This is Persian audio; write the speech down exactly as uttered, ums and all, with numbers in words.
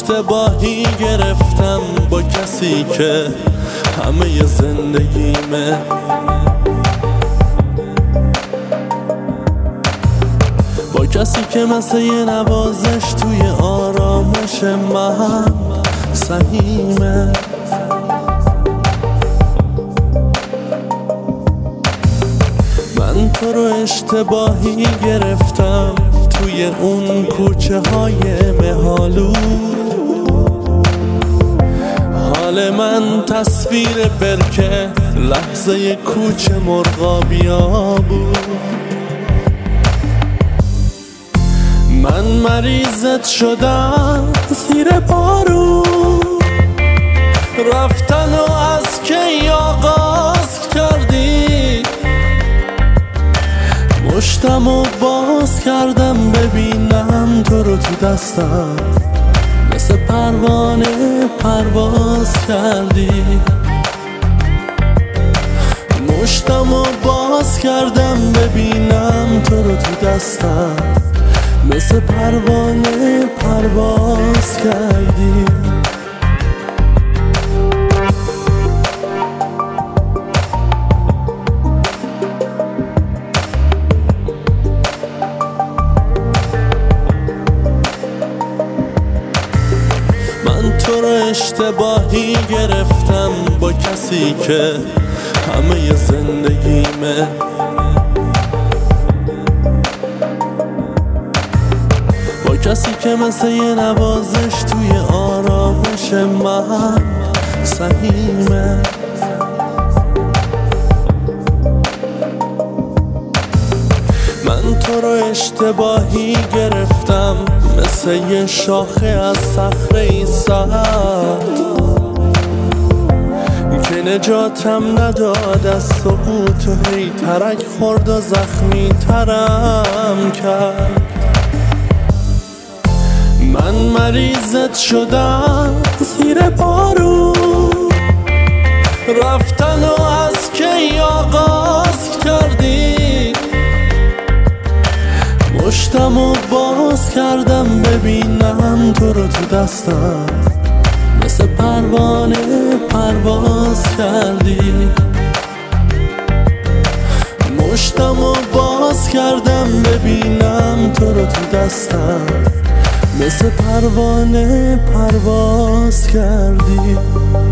اشتباهی گرفتم با کسی که همه زندگیمه. با کسی که مثل یه نوازش توی آرامش من سهیمه. من تو رو اشتباهی گرفتم توی اون کوچه های مهالو. حال من تصویر برکه لحظه کوچه مرغابیا بود. من مریضت شدم زیر بارون، رفتن و از کی آغاز کردی. مشتم و باز کردم ببینم تو رو تو دستم، مثل پروانه پرواز کردی. مشتم و باز کردم ببینم تو رو تو دستم، مثل پروانه پرواز کردی. من تو رو اشتباهی گرفتم با کسی که همه زندگیمه. با کسی که مثل یه نوازش توی آرامش من سهیمه. من تو رو اشتباهی گرفتم مثل یه شاخه از صخره سرد که نجاتم نداد از سقوط و هی ترک خورد و زخمی ترم کرد. من مریضت شدم زیر بارون، رفتن و از کی آغاز کردی. مشتم و باز کردم ببینم تو رو تو دستم، مثل پروانه پرواز کردی. مشتم و باز کردم ببینم تو رو تو دستم، مثل پروانه پرواز کردی.